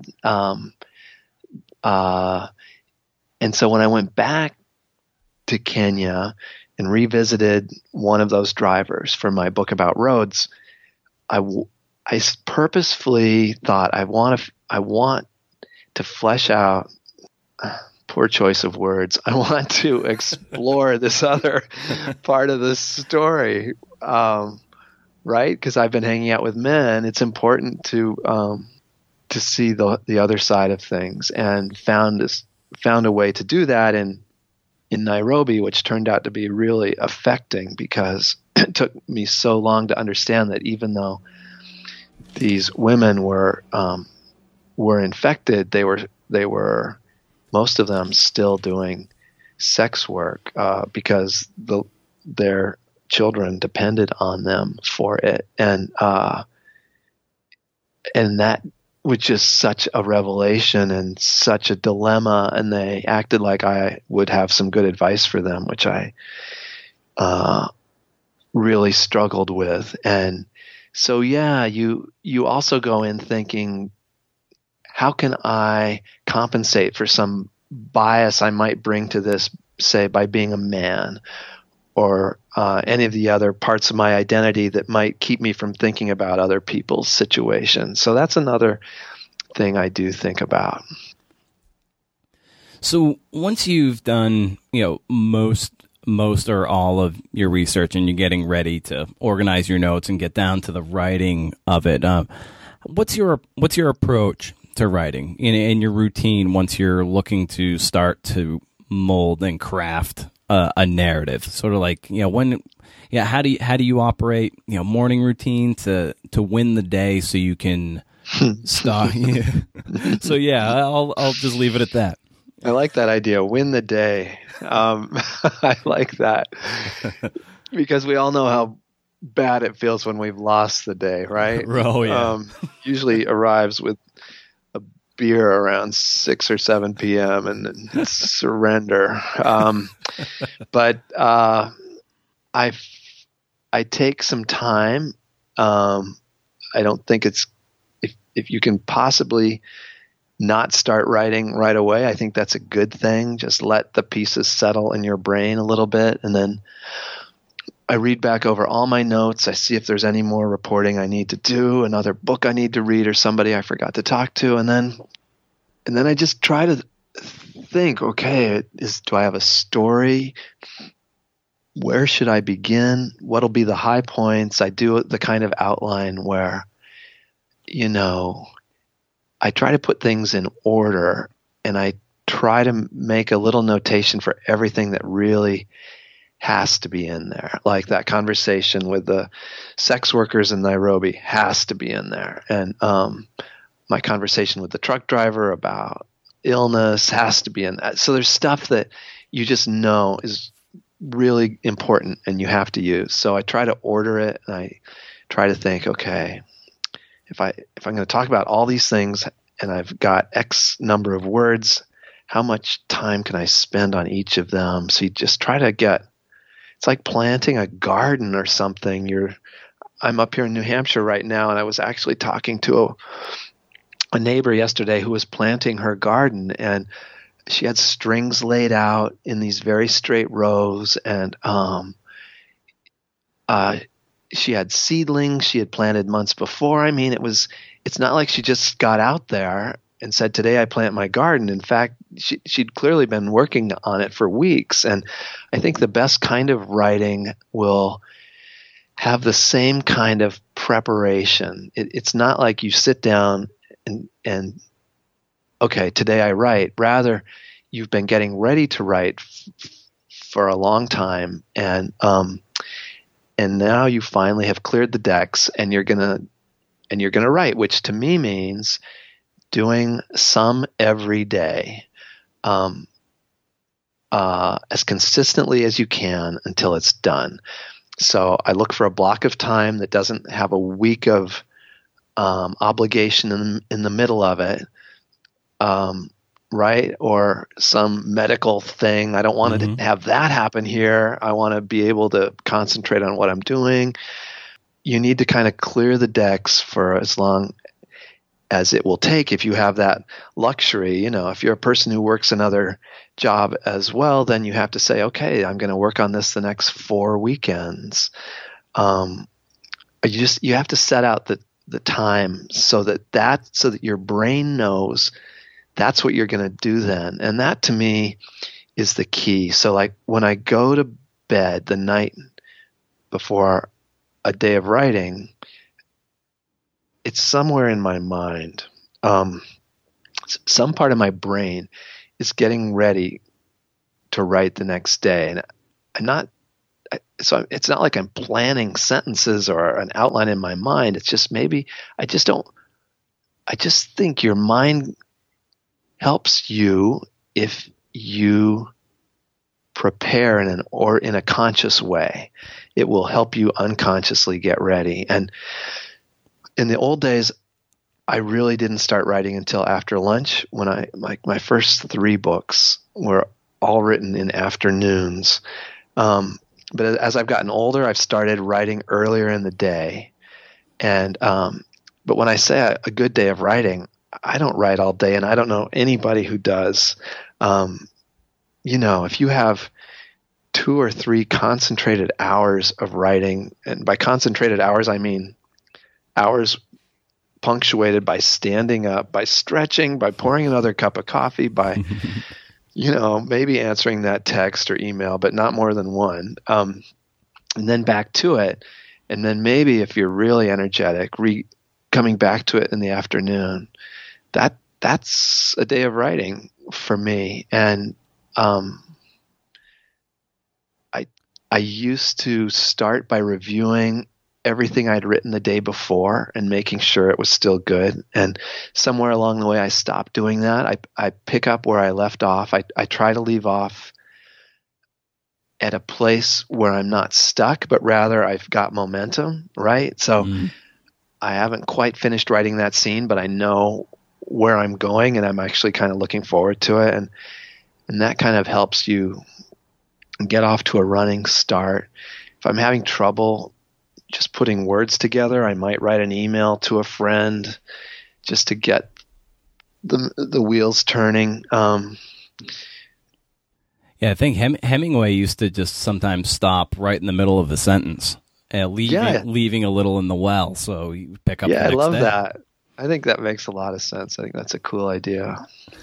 And so when I went back to Kenya and revisited one of those drivers for my book about roads, I purposefully thought I want to flesh out, poor choice of words, I want to explore this other part of the story. Right? Because I've been hanging out with men. It's important to see the other side of things, and found a way to do that in Nairobi, which turned out to be really affecting because it took me so long to understand that even though these women were infected, they were most of them still doing sex work because their children depended on them for it. And that was just such a revelation and such a dilemma. And they acted like I would have some good advice for them, which I really struggled with. And so, you also go in thinking, how can I compensate for some bias I might bring to this, say, by being a man, or any of the other parts of my identity that might keep me from thinking about other people's situations. So that's another thing I do think about. So once you've done, most or all of your research and you're getting ready to organize your notes and get down to the writing of it, what's your approach to writing in your routine once you're looking to start to mold and craft a narrative? Sort of like, how do you operate, morning routine to win the day so you can start. So I'll just leave it at that. I like that idea. Win the day. I like that because we all know how bad it feels when we've lost the day, right? Oh, yeah. Usually arrives with a beer around 6 or 7 p.m. and then surrender. But I take some time. I don't think it's if you can possibly not start writing right away, I think that's a good thing. Just let the pieces settle in your brain a little bit, and then I read back over all my notes. I see if there's any more reporting I need to do, another book I need to read, or somebody I forgot to talk to. And then I just try to think, okay, do I have a story? Where should I begin? What'll be the high points? I do the kind of outline where, I try to put things in order, and I try to make a little notation for everything that really has to be in there. Like that conversation with the sex workers in Nairobi has to be in there. And my conversation with the truck driver about illness has to be in that. So there's stuff that you just know is really important and you have to use. So I try to order it, and I try to think, okay, if I'm going to talk about all these things and I've got X number of words, how much time can I spend on each of them? So you just try to it's like planting a garden or something. I'm up here in New Hampshire right now, and I was actually talking to a neighbor yesterday who was planting her garden, and she had strings laid out in these very straight rows, and she had seedlings she had planted months before. I mean, it's not like she just got out there and said, today I plant my garden. In fact, she'd clearly been working on it for weeks. And I think the best kind of writing will have the same kind of preparation. It's not like you sit down and okay, today I write. Rather, you've been getting ready to write for a long time, and now you finally have cleared the decks, and you're gonna write, which to me means doing some every day, as consistently as you can until it's done. So I look for a block of time that doesn't have a week of obligation in the middle of it, right? Or some medical thing. I don't want to have that happen here. I want to be able to concentrate on what I'm doing. You need to kind of clear the decks for as long as it will take if you have that luxury. If you're a person who works another job as well, then you have to say, okay, I'm going to work on this the next 4 weekends. You have to set out the time so that your brain knows that's what you're going to do then. And that to me is the key. So like when I go to bed the night before a day of writing, it's somewhere in my mind. Some part of my brain is getting ready to write the next day. And so it's not like I'm planning sentences or an outline in my mind. It's just maybe I just think your mind helps you if you prepare in a conscious way. It will help you unconsciously get ready. And in the old days, I really didn't start writing until after lunch. When my first 3 books were all written in afternoons. But as I've gotten older, I've started writing earlier in the day. And but when I say a good day of writing, I don't write all day, and I don't know anybody who does. If you have 2 or 3 concentrated hours of writing, and by concentrated hours, I mean hours punctuated by standing up, by stretching, by pouring another cup of coffee, by, maybe answering that text or email, but not more than one. And then back to it. And then maybe if you're really energetic, coming back to it in the afternoon, that's a day of writing for me. And I used to start by reviewing everything I'd written the day before and making sure it was still good. And somewhere along the way, I stopped doing that. I pick up where I left off. I try to leave off at a place where I'm not stuck, but rather I've got momentum, right? So I haven't quite finished writing that scene, but I know where I'm going, and I'm actually kind of looking forward to it. And that kind of helps you get off to a running start. If I'm having trouble just putting words together, I might write an email to a friend just to get the wheels turning. Yeah, I think Hemingway used to just sometimes stop right in the middle of the sentence, leaving a little in the well, so you pick up. Yeah, the next I love day. that. I think that makes a lot of sense. I think that's a cool idea.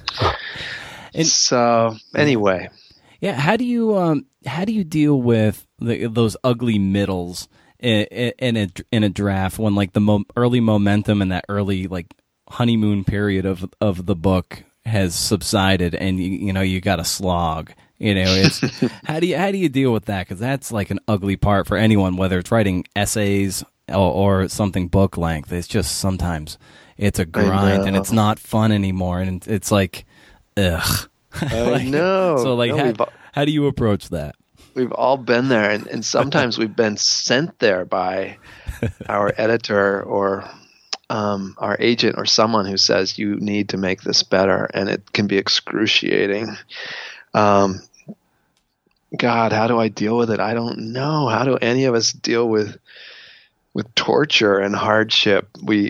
So anyway, yeah, how do you deal with those ugly middles in a draft when like the early momentum and that early like honeymoon period of the book has subsided and you got a slog? It's how do you deal with that? Because that's like an ugly part for anyone, whether it's writing essays or something book length. It's just sometimes it's a grind and it's not fun anymore, and it's like, ugh. I know. So like, how do you approach that? We've all been there, and sometimes we've been sent there by our editor or our agent or someone who says you need to make this better, and it can be excruciating. God, how do I deal with it? I don't know. How do any of us deal with torture and hardship? We,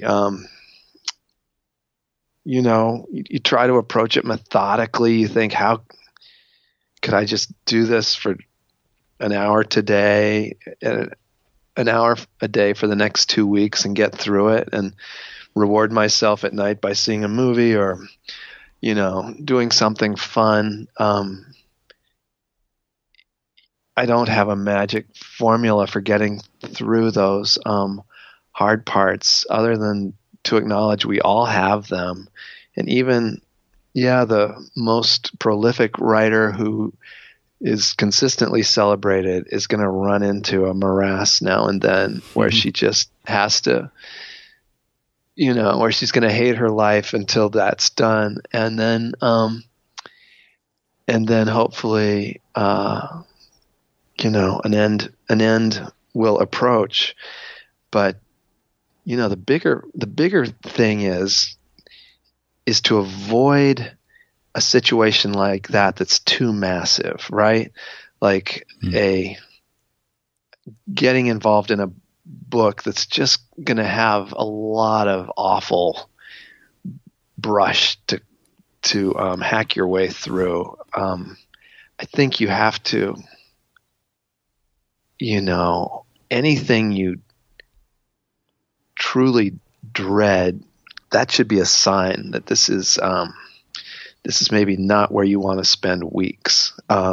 you try to approach it methodically. You think, how could I just do this for an hour today, an hour a day for the next 2 weeks and get through it and reward myself at night by seeing a movie or, doing something fun. I don't have a magic formula for getting through those hard parts other than to acknowledge we all have them. And even, the most prolific writer who is consistently celebrated is going to run into a morass now and then where she just has to, where she's going to hate her life until that's done. And then hopefully, an end will approach. But, the bigger thing is to avoid a situation like that's too massive, right? Like getting involved in a book that's just going to have a lot of awful brush to hack your way through. I think you have to, anything you truly dread, that should be a sign that this is maybe not where you want to spend weeks.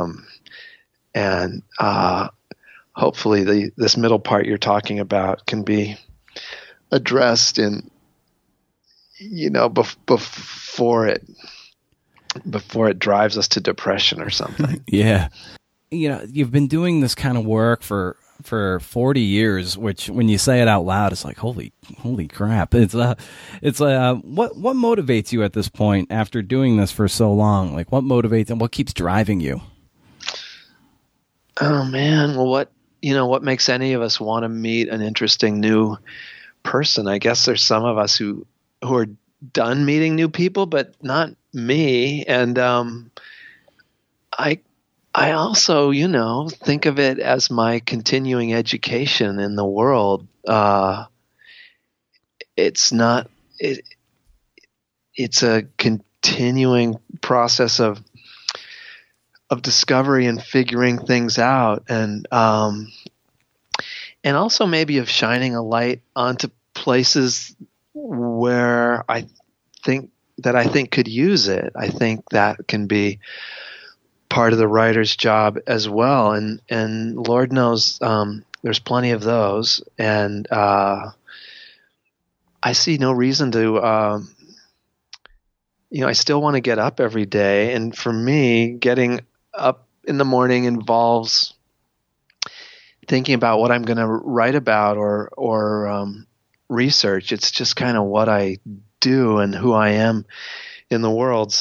And hopefully this middle part you're talking about can be addressed in, before it drives us to depression or something. Yeah. You've been doing this kind of work for 40 years, which when you say it out loud, it's like, holy crap. It's what motivates you at this point after doing this for so long? Like what motivates and what keeps driving you? Oh man. Well, what makes any of us want to meet an interesting new person? I guess there's some of us who are done meeting new people, but not me. And, I also, think of it as my continuing education in the world. It's a continuing process of discovery and figuring things out, and also maybe of shining a light onto places where I think could use it. I think that can be part of the writer's job as well, and Lord knows there's plenty of those, and I see no reason to I still want to get up every day, and for me getting up in the morning involves thinking about what I'm going to write about or research. It's just kind of what I do and who I am in the world.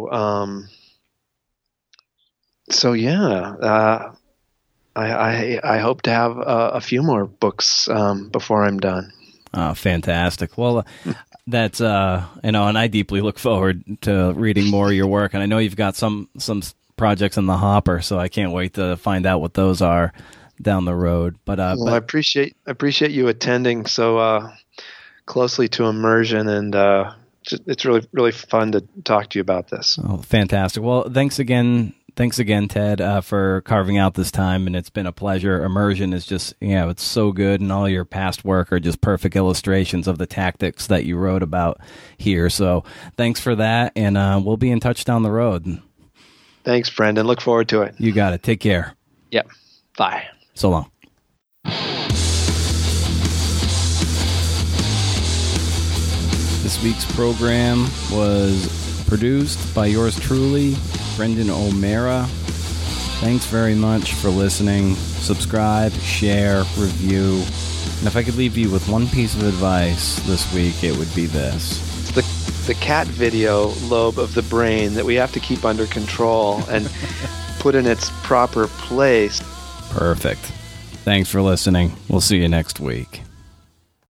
So yeah, I hope to have a few more books before I'm done. Oh, fantastic! Well, that's and I deeply look forward to reading more of your work, and I know you've got some projects in the hopper, so I can't wait to find out what those are down the road. But I appreciate you attending so closely to Immersion, and it's really fun to talk to you about this. Oh, fantastic! Well, thanks again Thanks again, Ted, for carving out this time, and it's been a pleasure. Immersion is just, it's so good, and all your past work are just perfect illustrations of the tactics that you wrote about here. So thanks for that, and we'll be in touch down the road. Thanks, Brendan. Look forward to it. You got it. Take care. Yep. Bye. So long. This week's program was produced by yours truly, Brendan O'Meara. Thanks very much for listening. Subscribe, share, review. And if I could leave you with one piece of advice this week, it would be this. It's the cat video lobe of the brain that we have to keep under control and put in its proper place. Perfect. Thanks for listening. We'll see you next week.